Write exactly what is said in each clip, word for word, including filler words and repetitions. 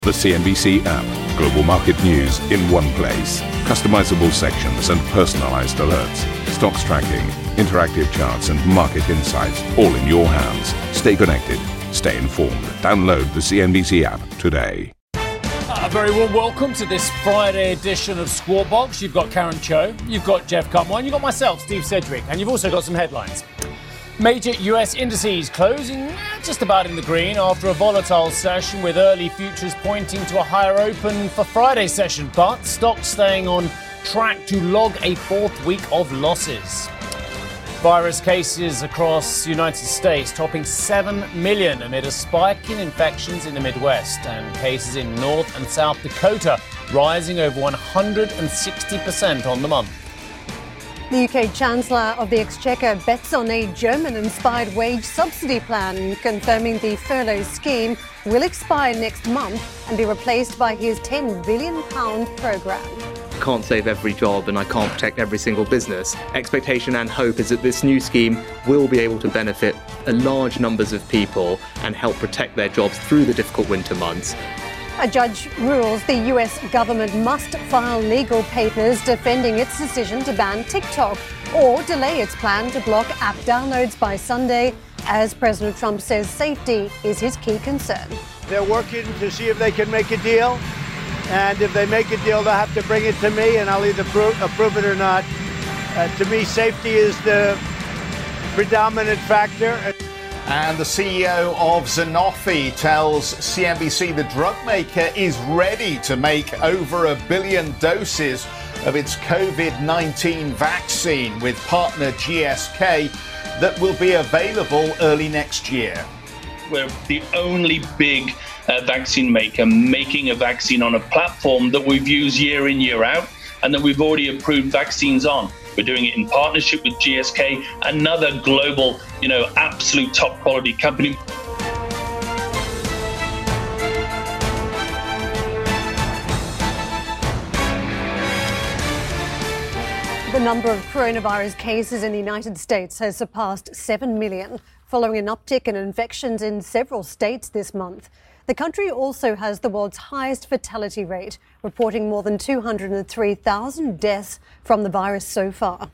The C N B C app. Global market news in one place. Customizable sections and personalized alerts. Stocks tracking, interactive charts and market insights all in your hands. Stay connected. Stay informed. Download the C N B C app today. A very warm welcome to this Friday edition of Squawk Box. You've got Karen Cho, you've got Jeff Cutmore, you've got myself, Steve Sedgwick, and you've also got some headlines. Major U S indices closing just about in the green after a volatile session, with early futures pointing to a higher open for Friday's session, but stocks staying on track to log a fourth week of losses. Virus cases across the United States topping seven million amid a spike in infections in the Midwest, and cases in North and South Dakota rising over one hundred sixty percent on the month. The U K Chancellor of the Exchequer bets on a German-inspired wage subsidy plan, confirming the furlough scheme will expire next month and be replaced by his ten billion pounds programme. Can't save every job and I can't protect every single business. Expectation and hope is that this new scheme will be able to benefit a large numbers of people and help protect their jobs through the difficult winter months. A judge rules the U S government must file legal papers defending its decision to ban TikTok or delay its plan to block app downloads by Sunday, as President Trump says safety is his key concern. They're working to see if they can make a deal, and if they make a deal, they'll have to bring it to me, and I'll either approve, approve it or not. Uh, to me, safety is the predominant factor. And the C E O of Sanofi tells C N B C the drug maker is ready to make over a billion doses of its COVID nineteen vaccine with partner G S K that will be available early next year. We're the only big uh, vaccine maker making a vaccine on a platform that we've used year in, year out, and that we've already approved vaccines on. We're doing it in partnership with G S K, another global, you know, absolute top quality company. The number of coronavirus cases in the United States has surpassed seven million, following an uptick in infections in several states this month. The country also has the world's highest fatality rate, reporting more than two hundred three thousand deaths from the virus so far.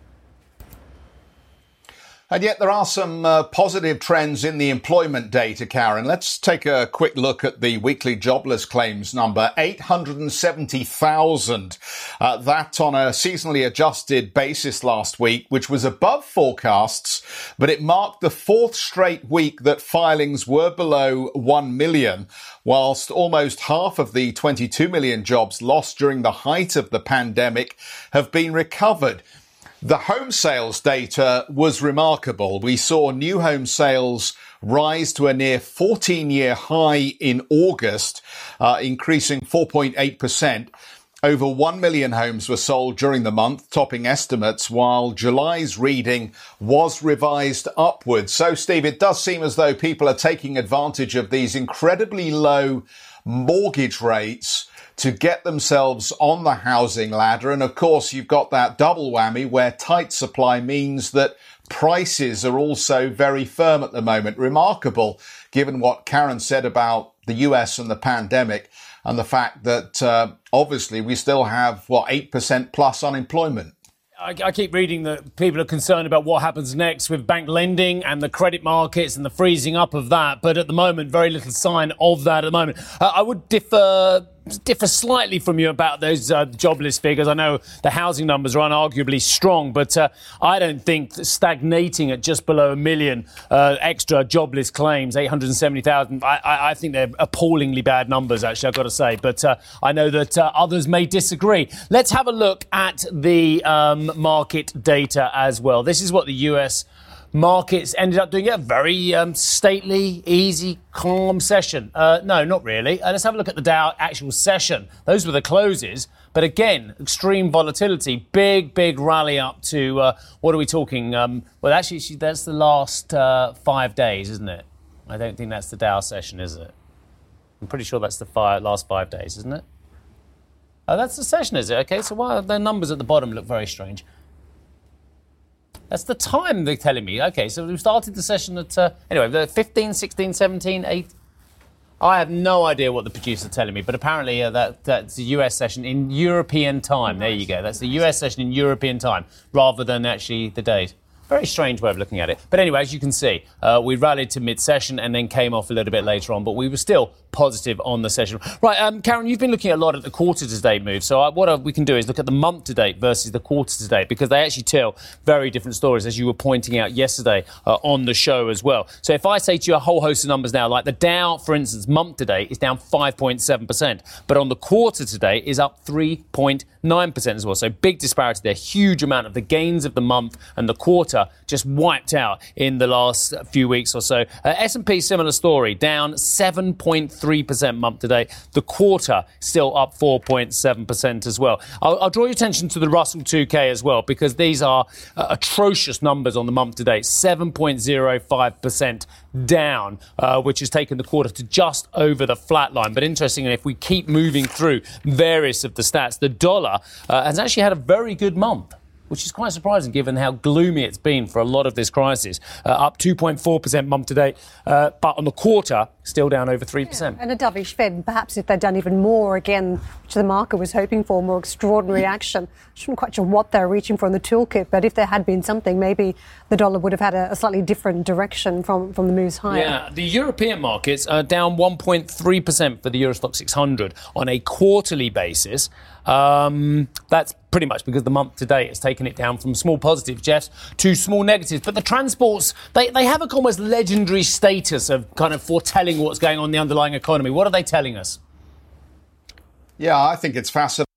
And yet there are some uh, positive trends in the employment data, Karen. Let's take a quick look at the weekly jobless claims number, eight hundred seventy thousand. Uh, that on a seasonally adjusted basis last week, which was above forecasts, but it marked the fourth straight week that filings were below one million, whilst almost half of the twenty-two million jobs lost during the height of the pandemic have been recovered. The home sales data was remarkable. We saw new home sales rise to a near fourteen-year high in August, uh, increasing four point eight percent. Over one million homes were sold during the month, topping estimates, while July's reading was revised upwards. So, Steve, it does seem as though people are taking advantage of these incredibly low mortgage rates to get themselves on the housing ladder. And of course, you've got that double whammy where tight supply means that prices are also very firm at the moment. Remarkable, given what Karen said about the U S and the pandemic and the fact that uh, obviously we still have, what, eight percent plus unemployment. I, I keep reading that people are concerned about what happens next with bank lending and the credit markets and the freezing up of that. But at the moment, very little sign of that at the moment. Uh, I would differ differ slightly from you about those uh, jobless figures. I know the housing numbers are unarguably strong, but uh, I don't think that stagnating at just below a million uh, extra jobless claims, eight hundred seventy thousand, I, I, I think they're appallingly bad numbers, actually, I've got to say. But uh, I know that uh, others may disagree. Let's have a look at the um, market data as well. This is what the U S markets ended up doing. A very um, stately, easy, calm session. Uh, no, not really. Uh, let's have a look at the Dow actual session. Those were the closes. But again, extreme volatility, big, big rally up to, uh, what are we talking? Um, well, actually, that's the last uh, five days, isn't it? I don't think that's the Dow session, is it? I'm pretty sure that's the five, last five days, isn't it? Oh, that's the session, is it? Okay, so why the numbers at the bottom look very strange? That's the time they're telling me. Okay, so we started the session at, uh, anyway, the fifteen, sixteen, seventeen, eight. I have no idea what the producer's telling me, but apparently uh, that that's the U S session in European time. There you go. That's the U S session in European time rather than actually the date. Very strange way of looking at it. But anyway, as you can see, uh, we rallied to mid-session and then came off a little bit later on, but we were still positive on the session. Right, um, Karen, you've been looking a lot at the quarter-to-date move. So uh, what uh, we can do is look at the month-to-date versus the quarter-to-date, because they actually tell very different stories, as you were pointing out yesterday uh, on the show as well. So if I say to you a whole host of numbers now, like the Dow, for instance, month-to-date is down five point seven percent, but on the quarter-to-date is up three point nine percent as well. So big disparity there. Huge amount of the gains of the month and the quarter just wiped out in the last few weeks or so. Uh, S and P, similar story, down seven point three percent month to date. The quarter still up four point seven percent as well. I'll, I'll draw your attention to the Russell two K as well, because these are uh, atrocious numbers on the month to date. seven point zero five percent down, uh, which has taken the quarter to just over the flat line. But interestingly, if we keep moving through various of the stats, the dollar uh, has actually had a very good month, which is quite surprising given how gloomy it's been for a lot of this crisis. Uh, up two point four percent month to date, uh, but on the quarter, still down over three percent. Yeah, and a dovish Fed, perhaps if they'd done even more again, which the market was hoping for, more extraordinary action. I'm not quite sure what they're reaching for in the toolkit, but if there had been something, maybe the dollar would have had a, a slightly different direction from, from the moves higher. Yeah, the European markets are down one point three percent for the Eurostock six hundred on a quarterly basis. Um, that's pretty much because the month to date has taken it down from small positives, Jeffs, to small negatives. But the transports, they, they have a almost legendary status of kind of foretelling what's going on in the underlying economy. What are they telling us? Yeah, I think it's fascinating.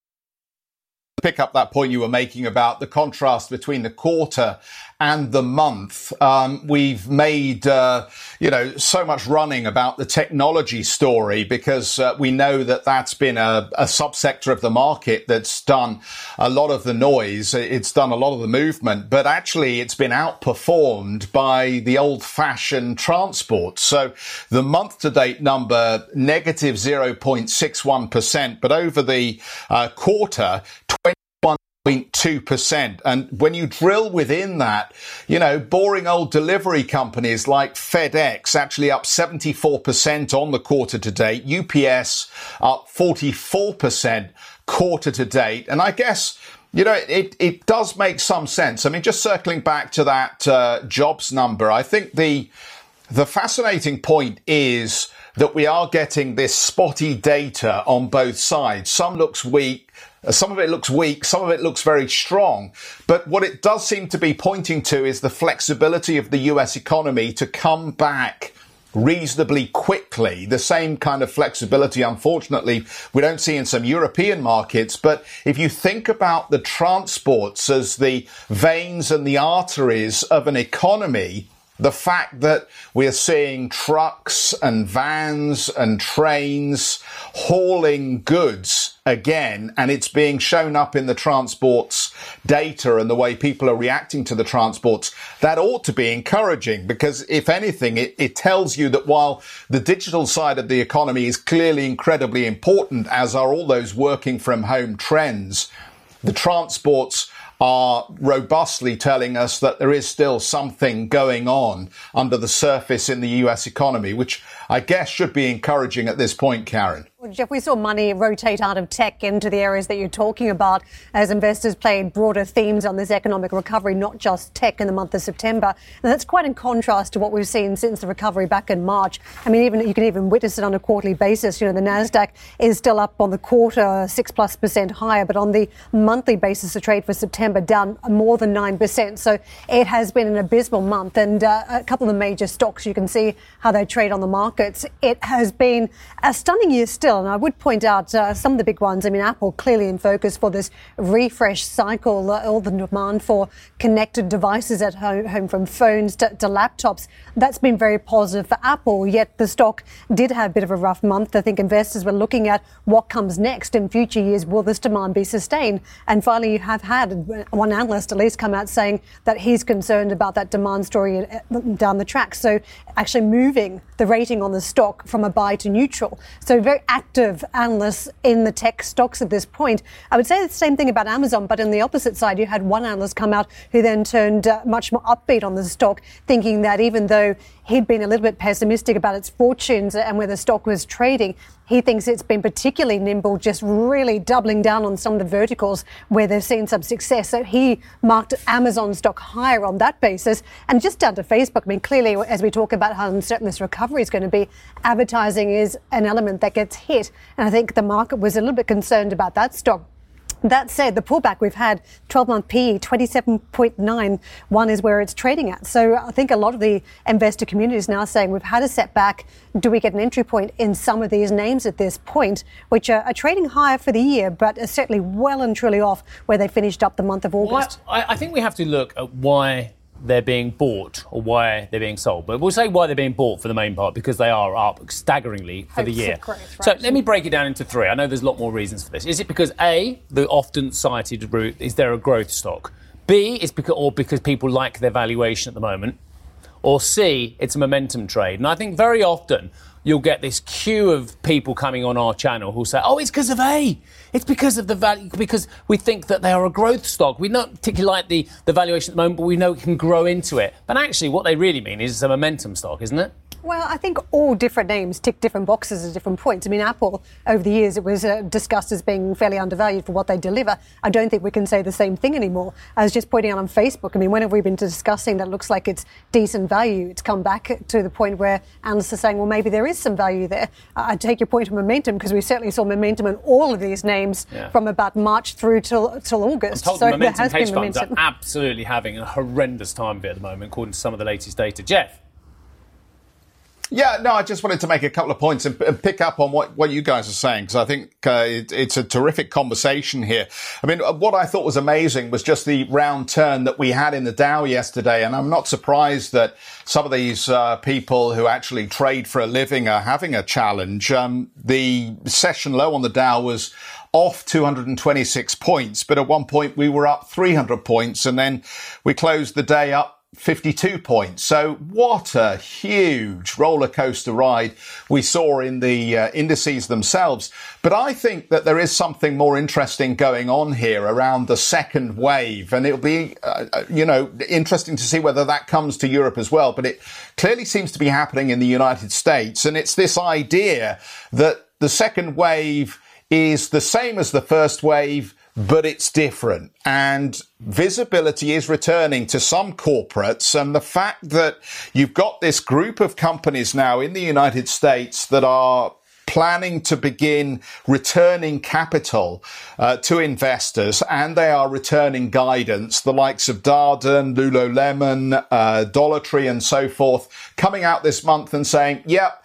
Pick up that point you were making about the contrast between the quarter and the month. Um, we've made, uh, you know, so much running about the technology story because uh, we know that that's been a, a subsector of the market that's done a lot of the noise. It's done a lot of the movement, but actually it's been outperformed by the old-fashioned transport. So the month-to-date number, negative zero point six one percent, but over the uh, quarter, twenty-one point two percent. And when you drill within that, you know, boring old delivery companies like FedEx actually up seventy-four percent on the quarter to date, U P S up forty-four percent quarter to date. And I guess, you know, it, it does make some sense. I mean, just circling back to that uh, jobs number, I think the the fascinating point is that we are getting this spotty data on both sides. Some looks weak, some of it looks weak, some of it looks very strong. But what it does seem to be pointing to is the flexibility of the U S economy to come back reasonably quickly. The same kind of flexibility, unfortunately, we don't see in some European markets. But if you think about the transports as the veins and the arteries of an economy, the fact that we are seeing trucks and vans and trains hauling goods again, and it's being shown up in the transports data and the way people are reacting to the transports, that ought to be encouraging, because if anything, it, it tells you that while the digital side of the economy is clearly incredibly important, as are all those working from home trends, the transports are robustly telling us that there is still something going on under the surface in the U S economy, which I guess should be encouraging at this point, Karen. Well, Jeff, we saw money rotate out of tech into the areas that you're talking about as investors played broader themes on this economic recovery, not just tech in the month of September. And that's quite in contrast to what we've seen since the recovery back in March. I mean, even you can even witness it on a quarterly basis. You know, the Nasdaq is still up on the quarter, six plus percent higher, but on the monthly basis, the trade for September down more than nine percent. So it has been an abysmal month. And uh, a couple of the major stocks, you can see how they trade on the markets. It has been a stunning year still. And I would point out uh, some of the big ones. I mean, Apple clearly in focus for this refresh cycle, uh, all the demand for connected devices at home, home from phones to, to laptops. That's been very positive for Apple, yet the stock did have a bit of a rough month. I think investors were looking at what comes next in future years. Will this demand be sustained? And finally, you have had one analyst at least come out saying that he's concerned about that demand story down the track. So actually moving the rating on the stock from a buy to neutral. So very active active analysts in the tech stocks at this point. I would say the same thing about Amazon, but on the opposite side, you had one analyst come out who then turned uh, much more upbeat on the stock, thinking that even though he'd been a little bit pessimistic about its fortunes and where the stock was trading, he thinks it's been particularly nimble, just really doubling down on some of the verticals where they've seen some success. So he marked Amazon stock higher on that basis. And just down to Facebook, I mean, clearly, as we talk about how uncertain this recovery is going to be, advertising is an element that gets hit. And I think the market was a little bit concerned about that stock. That said, the pullback we've had, twelve-month P E, twenty-seven point nine one is where it's trading at. So I think a lot of the investor community is now saying we've had a setback. Do we get an entry point in some of these names at this point, which are, are trading higher for the year, but are certainly well and truly off where they finished up the month of August? Well, I, I think we have to look at why they're being bought or why they're being sold. But we'll say why they're being bought for the main part, because they are up staggeringly for the year. Growth, right? So let me break it down into three. I know there's a lot more reasons for this. Is it because A, the often cited route, is there a growth stock? B, is because or because people like their valuation at the moment? Or C, it's a momentum trade. And I think very often you'll get this queue of people coming on our channel who'll say, oh, it's because of A. It's because of the value, because we think that they are a growth stock. We don't particularly like the, the valuation at the moment, but we know it can grow into it. But actually, what they really mean is it's a momentum stock, isn't it? Well, I think all different names tick different boxes at different points. I mean, Apple, over the years, it was uh, discussed as being fairly undervalued for what they deliver. I don't think we can say the same thing anymore. I was just pointing out on Facebook, I mean, when have we been discussing that looks like it's decent value? It's come back to the point where analysts are saying, well, maybe there is some value there. Uh, I take your point of momentum, because we certainly saw momentum in all of these names yeah. from about March through till, till August. I'm told so the momentum there has hedge been funds momentum. are absolutely having a horrendous time of it at the moment, according to some of the latest data. Jeff? Yeah, no, I just wanted to make a couple of points and, and pick up on what, what you guys are saying, because I think uh, it, it's a terrific conversation here. I mean, what I thought was amazing was just the round turn that we had in the Dow yesterday. And I'm not surprised that some of these uh, people who actually trade for a living are having a challenge. Um, the session low on the Dow was off two hundred twenty-six points, but at one point we were up three hundred points, and then we closed the day up fifty-two points. So what a huge roller coaster ride we saw in the uh, indices themselves. But I think that there is something more interesting going on here around the second wave. And it'll be, uh, you know, interesting to see whether that comes to Europe as well. But it clearly seems to be happening in the United States. And it's this idea that the second wave is the same as the first wave, but it's different. And visibility is returning to some corporates. And the fact that you've got this group of companies now in the United States that are planning to begin returning capital uh, to investors, and they are returning guidance, the likes of Darden, Lululemon, uh, Dollar Tree and so forth, coming out this month and saying, yep,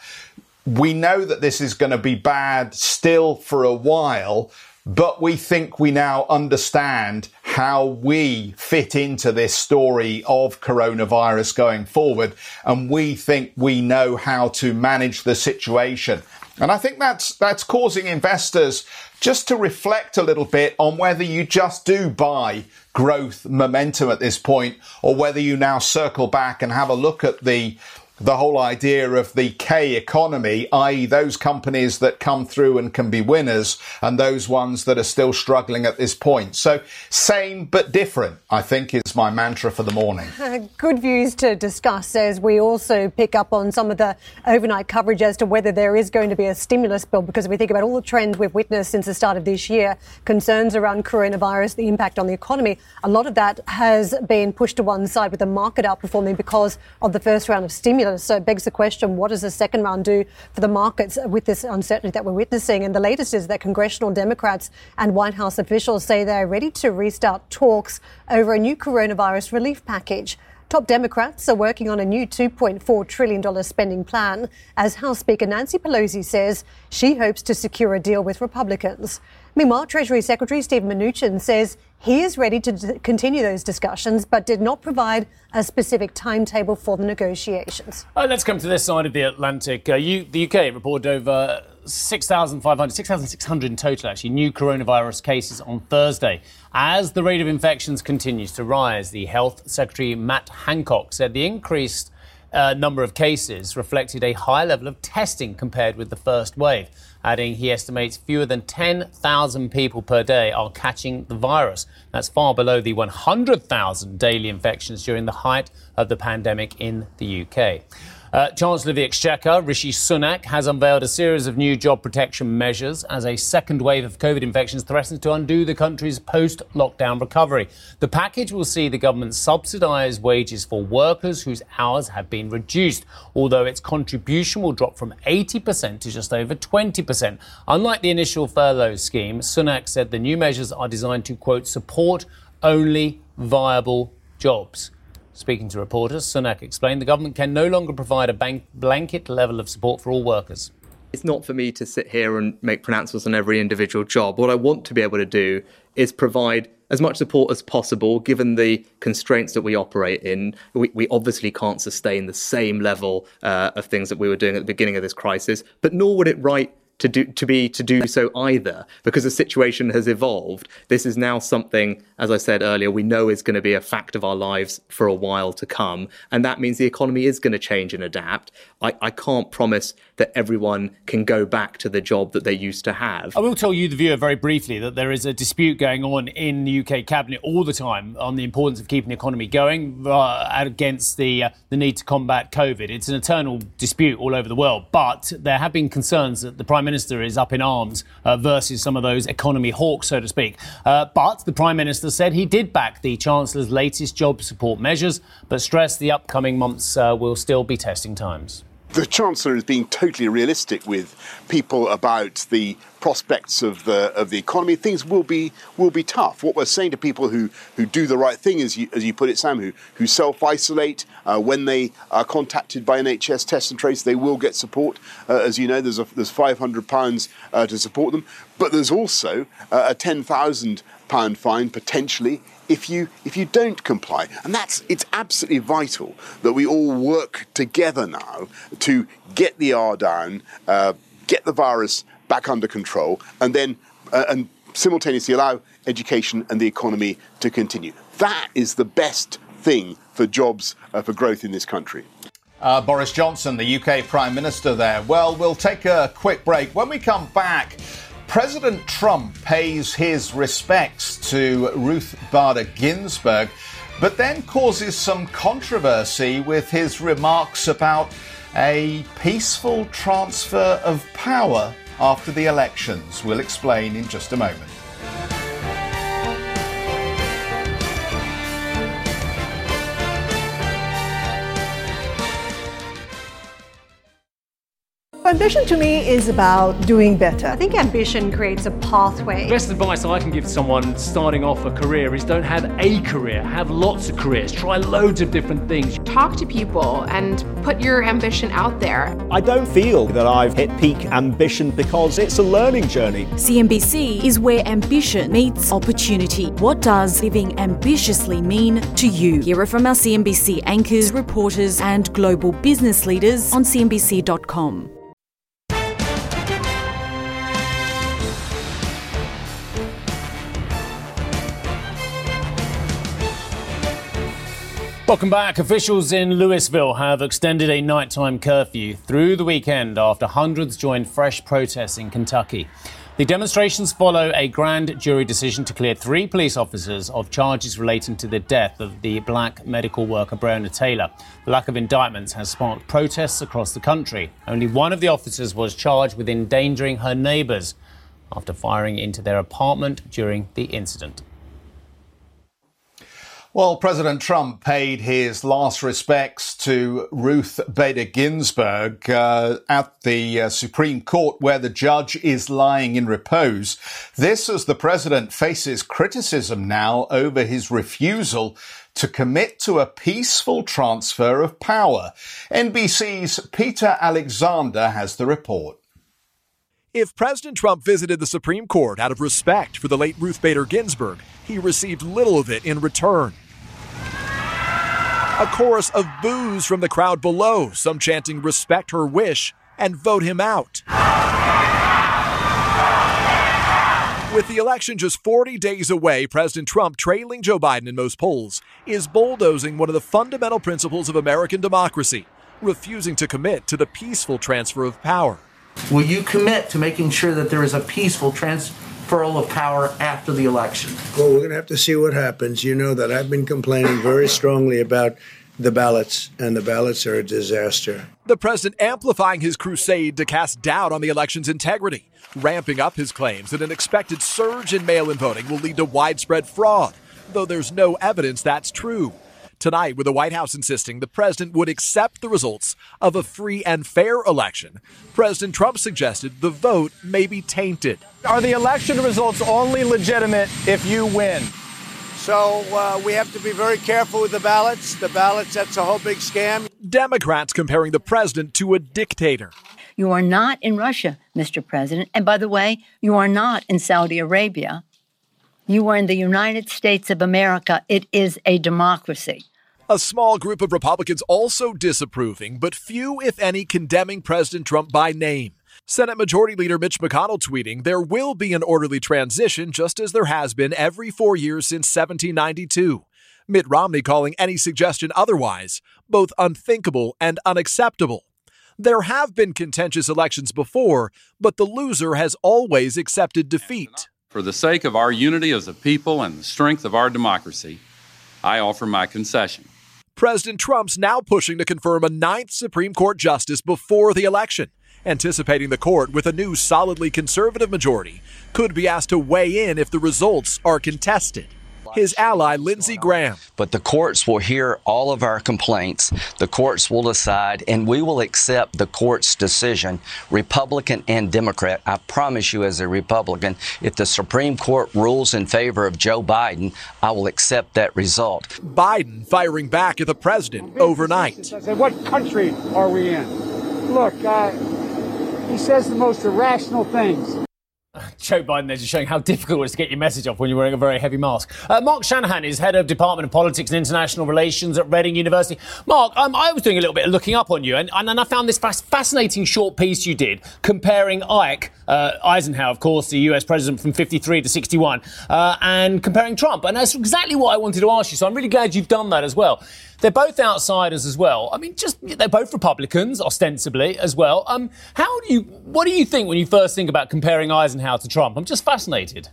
we know that this is going to be bad still for a while, but we think we now understand how we fit into this story of coronavirus going forward. And we think we know how to manage the situation. And I think that's that's causing investors just to reflect a little bit on whether you just do buy growth momentum at this point, or whether you now circle back and have a look at the the whole idea of the K economy, that is those companies that come through and can be winners, and those ones that are still struggling at this point. So same but different, I think, is my mantra for the morning. Uh, good views to discuss as we also pick up on some of the overnight coverage as to whether there is going to be a stimulus bill, because if we think about all the trends we've witnessed since the start of this year, concerns around coronavirus, the impact on the economy, a lot of that has been pushed to one side with the market outperforming because of the first round of stimulus. So it begs the question, what does the second round do for the markets with this uncertainty that we're witnessing? And the latest is that congressional Democrats and White House officials say they're ready to restart talks over a new coronavirus relief package. Top Democrats are working on a new two point four trillion dollars spending plan, as House Speaker Nancy Pelosi says she hopes to secure a deal with Republicans. Meanwhile, Treasury Secretary Steve Mnuchin says he is ready to d- continue those discussions, but did not provide a specific timetable for the negotiations. Uh, let's come to this side of the Atlantic. Uh, you, the U K reported over six thousand five hundred, six thousand six hundred in total, actually, new coronavirus cases on Thursday. As the rate of infections continues to rise, the Health Secretary Matt Hancock said the increased uh, number of cases reflected a high level of testing compared with the first wave. adding he estimates fewer than ten thousand people per day are catching the virus. That's far below the one hundred thousand daily infections during the height of the pandemic in the U K. Uh, Chancellor of the Exchequer, Rishi Sunak, has unveiled a series of new job protection measures as a second wave of COVID infections threatens to undo the country's post-lockdown recovery. The package will see the government subsidise wages for workers whose hours have been reduced, although its contribution will drop from eighty percent to just over twenty percent. Unlike the initial furlough scheme, Sunak said the new measures are designed to, quote, support only viable jobs. Speaking to reporters, Sunak explained the government can no longer provide a bank blanket level of support for all workers. It's not for me to sit here and make pronouncements on every individual job. What I want to be able to do is provide as much support as possible, given the constraints that we operate in. We, we obviously can't sustain the same level uh, of things that we were doing at the beginning of this crisis, but nor would it right to do to be to do so either, because the situation has evolved. This is now something, as I said earlier, we know is going to be a fact of our lives for a while to come, and that means the economy is going to change and adapt. I, I can't promise that everyone can go back to the job that they used to have. I will tell you, the viewer, very briefly that there is a dispute going on in the U K Cabinet all the time on the importance of keeping the economy going uh, against the uh, the need to combat COVID. It's an eternal dispute all over the world, but there have been concerns that the Prime Minister is up in arms uh, versus some of those economy hawks, so to speak. Uh, but the Prime Minister said he did back the Chancellor's latest job support measures, but stressed the upcoming months uh, will still be testing times. The Chancellor is being totally realistic with people about the prospects of the of the economy. Things will be will be tough. What we're saying to people who, who do the right thing, as you as you put it, Sam, who who self-isolate uh, when they are contacted by N H S Test and Trace, they will get support. Uh, as you know, there's a, there's five hundred pounds uh, to support them, but there's also uh, a ten thousand pound fine potentially if you if you don't comply. And that's it's absolutely vital that we all work together now to get the R down, uh, get the virus back under control, and then uh, and simultaneously allow education and the economy to continue. That is the best thing for jobs, uh, for growth in this country. Uh, Boris Johnson, the U K Prime Minister there. Well, we'll take a quick break. When we come back, President Trump pays his respects to Ruth Bader Ginsburg, but then causes some controversy with his remarks about a peaceful transfer of power after the elections. We'll explain in just a moment. Ambition to me is about doing better. I think ambition creates a pathway. The best advice I can give to someone starting off a career is don't have a career, have lots of careers, try loads of different things. Talk to people and put your ambition out there. I don't feel that I've hit peak ambition because it's a learning journey. C N B C is where ambition meets opportunity. What does living ambitiously mean to you? Hear it from our C N B C anchors, reporters and global business leaders on C N B C dot com. Welcome back. Officials in Louisville have extended a nighttime curfew through the weekend after hundreds joined fresh protests in Kentucky. The demonstrations follow a grand jury decision to clear three police officers of charges relating to the death of the black medical worker Breonna Taylor. The lack of indictments has sparked protests across the country. Only one of the officers was charged with endangering her neighbours after firing into their apartment during the incident. Well, President Trump paid his last respects to Ruth Bader Ginsburg uh, at the uh, Supreme Court, where the judge is lying in repose. This as the president faces criticism now over his refusal to commit to a peaceful transfer of power. N B C's Peter Alexander has the report. If President Trump visited the Supreme Court out of respect for the late Ruth Bader Ginsburg, he received little of it in return. A chorus of boos from the crowd below, some chanting respect her wish and vote him out. With the election just forty days away, President Trump, trailing Joe Biden in most polls, is bulldozing one of the fundamental principles of American democracy, refusing to commit to the peaceful transfer of power. Will you commit to making sure that there is a peaceful transferal of power after the election? Well, we're going to have to see what happens. You know that I've been complaining very strongly about the ballots, and the ballots are a disaster. The president amplifying his crusade to cast doubt on the election's integrity, ramping up his claims that an expected surge in mail-in voting will lead to widespread fraud, though there's no evidence that's true. Tonight, with the White House insisting the president would accept the results of a free and fair election, President Trump suggested the vote may be tainted. Are the election results only legitimate if you win? So uh, we have to be very careful with the ballots. The ballots, that's a whole big scam. Democrats comparing the president to a dictator. You are not in Russia, Mister President. And by the way, you are not in Saudi Arabia. You are in the United States of America. It is a democracy. A small group of Republicans also disapproving, but few, if any, condemning President Trump by name. Senate Majority Leader Mitch McConnell tweeting, there will be an orderly transition just as there has been every four years since seventeen ninety-two. Mitt Romney calling any suggestion otherwise both unthinkable and unacceptable. There have been contentious elections before, but the loser has always accepted defeat. For the sake of our unity as a people and the strength of our democracy, I offer my concession. President Trump's now pushing to confirm a ninth Supreme Court justice before the election, anticipating the court with a new solidly conservative majority could be asked to weigh in if the results are contested. His ally, Lindsey Graham. But the courts will hear all of our complaints. The courts will decide, and we will accept the court's decision, Republican and Democrat. I promise you, as a Republican, if the Supreme Court rules in favor of Joe Biden, I will accept that result. Biden firing back at the president overnight. I said, what country are we in? Look, uh, he says the most irrational things. Joe Biden there just showing how difficult it is to get your message off when you're wearing a very heavy mask. Uh, Mark Shanahan is head of Department of Politics and International Relations at Reading University. Mark, um, I was doing a little bit of looking up on you, and, and I found this fascinating short piece you did comparing Ike, uh, Eisenhower, of course, the U S president from fifty-three to sixty-one, uh, and comparing Trump. And that's exactly what I wanted to ask you, so I'm really glad you've done that as well. They're both outsiders as well. I mean, just they're both Republicans, ostensibly, as well. Um, how do you, what do you think when you first think about comparing Eisenhower to Trump? I'm just fascinated.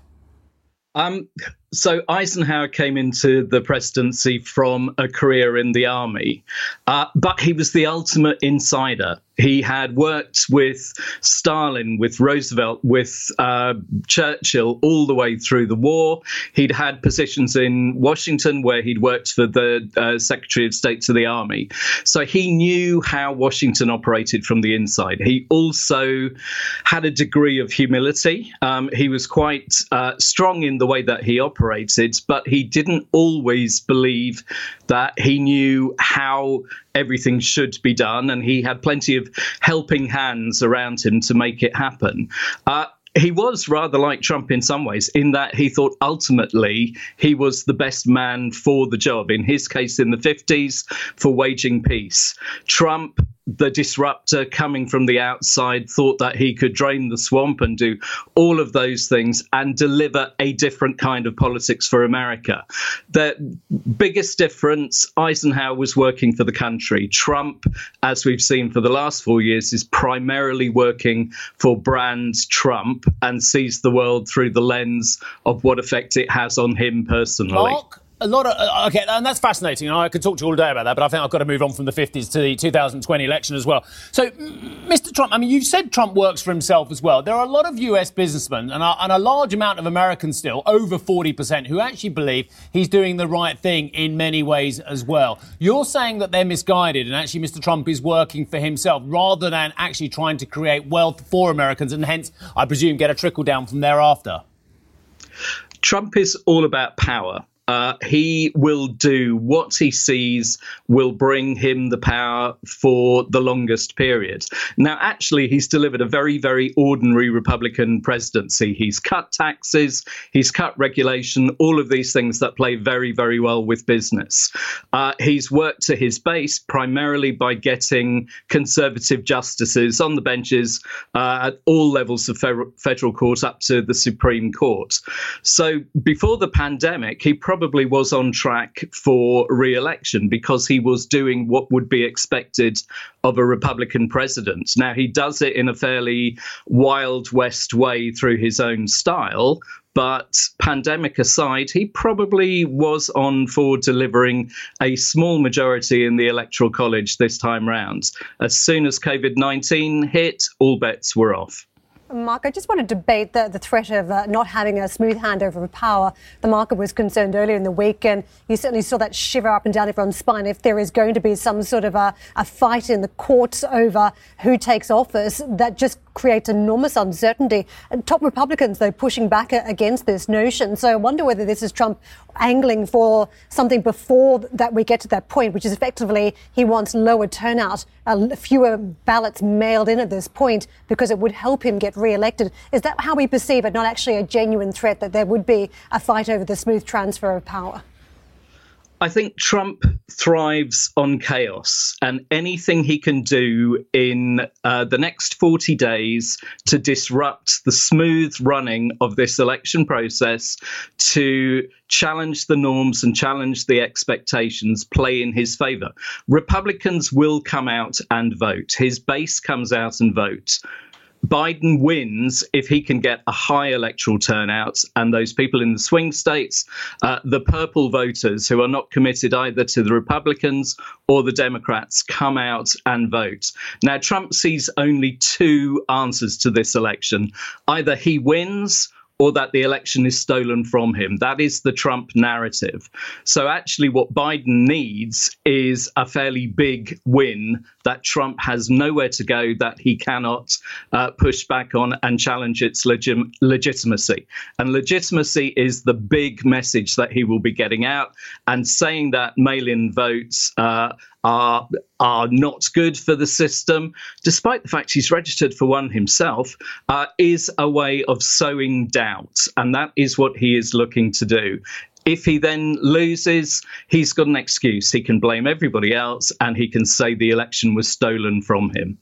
Um, so Eisenhower came into the presidency from a career in the army, uh, but he was the ultimate insider. He had worked with Stalin, with Roosevelt, with uh, Churchill all the way through the war. He'd had positions in Washington where he'd worked for the uh, Secretary of State to the Army. So he knew how Washington operated from the inside. He also had a degree of humility. Um, he was quite uh, strong in the way that he operated, but he didn't always believe that he knew how everything should be done, and he had plenty of helping hands around him to make it happen. Uh, he was rather like Trump in some ways, in that he thought ultimately he was the best man for the job. In his case, in the fifties, for waging peace. Trump, the disruptor coming from the outside, thought that he could drain the swamp and do all of those things and deliver a different kind of politics for America. The biggest difference, Eisenhower was working for the country. Trump, as we've seen for the last four years, is primarily working for brand Trump and sees the world through the lens of what effect it has on him personally. Mark? A lot of, uh, okay, and that's fascinating. I could talk to you all day about that, but I think I've got to move on from the fifties to the two thousand twenty election as well. So, Mister Trump, I mean, you've said Trump works for himself as well. There are a lot of U S businessmen and a, and a large amount of Americans still, over forty percent, who actually believe he's doing the right thing in many ways as well. You're saying that they're misguided and actually Mister Trump is working for himself rather than actually trying to create wealth for Americans and hence, I presume, get a trickle down from thereafter. Trump is all about power. Uh, he will do what he sees will bring him the power for the longest period. Now, actually, he's delivered a very, very ordinary Republican presidency. He's cut taxes, he's cut regulation, all of these things that play very, very well with business. Uh, he's worked to his base primarily by getting conservative justices on the benches uh, at all levels of federal, federal court up to the Supreme Court. So before the pandemic, he probably probably was on track for re-election because he was doing what would be expected of a Republican president. Now, he does it in a fairly Wild West way through his own style, but pandemic aside, he probably was on for delivering a small majority in the Electoral College this time round. As soon as COVID nineteen hit, all bets were off. Mark, I just want to debate the, the threat of uh, not having a smooth handover of power. The market was concerned earlier in the week, and you certainly saw that shiver up and down everyone's spine if there is going to be some sort of a, a fight in the courts over who takes office. That just creates enormous uncertainty. And top Republicans, though, pushing back against this notion. So I wonder whether this is Trump angling for something before that we get to that point, which is effectively he wants lower turnout, uh, fewer ballots mailed in at this point because it would help him get re-elected. Is that how we perceive it, not actually a genuine threat that there would be a fight over the smooth transfer of power? I think Trump thrives on chaos, and anything he can do in uh, the next forty days to disrupt the smooth running of this election process, to challenge the norms and challenge the expectations, play in his favor. Republicans will come out and vote. His base comes out and votes. Biden wins if he can get a high electoral turnout, and those people in the swing states, uh, the purple voters who are not committed either to the Republicans or the Democrats, come out and vote. Now, Trump sees only two answers to this election. Either he wins or that the election is stolen from him. That is the Trump narrative. So actually what Biden needs is a fairly big win that Trump has nowhere to go, that he cannot uh, push back on and challenge its legi- legitimacy. And legitimacy is the big message that he will be getting out, and saying that mail-in votes uh, are are not good for the system, despite the fact he's registered for one himself, uh, is a way of sowing doubt. And that is what he is looking to do. If he then loses, he's got an excuse. He can blame everybody else, and he can say the election was stolen from him.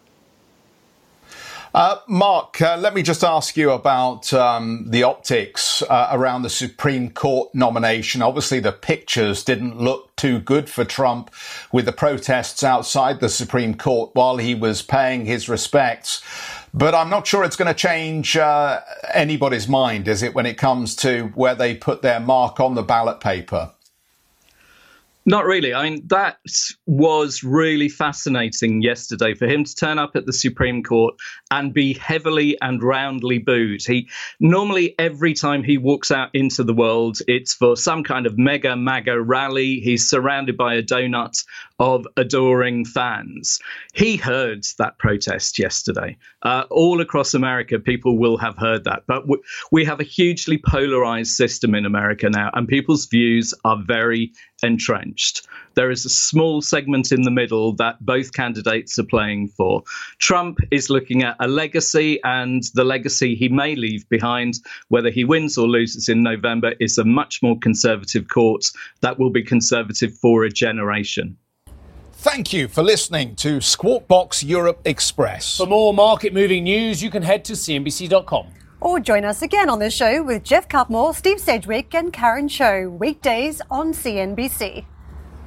Uh, Mark, uh, let me just ask you about um, the optics uh, around the Supreme Court nomination. Obviously, the pictures didn't look too good for Trump with the protests outside the Supreme Court while he was paying his respects. But I'm not sure it's going to change uh, anybody's mind, is it, when it comes to where they put their mark on the ballot paper? Not really. I mean, that was really fascinating yesterday for him to turn up at the Supreme Court and be heavily and roundly booed. He normally, every time he walks out into the world, it's for some kind of mega MAGA rally. He's surrounded by a donut of adoring fans. He heard that protest yesterday. Uh, all across America, people will have heard that. But w- we have a hugely polarized system in America now, and people's views are very entrenched. There is a small segment in the middle that both candidates are playing for. Trump is looking at a legacy, and the legacy he may leave behind, whether he wins or loses in November, is a much more conservative court that will be conservative for a generation. Thank you for listening to Squawk Box Europe Express. For more market-moving news, you can head to C N B C dot com. Or join us again on the show with Jeff Cutmore, Steve Sedgwick and Karen Cho, weekdays on C N B C.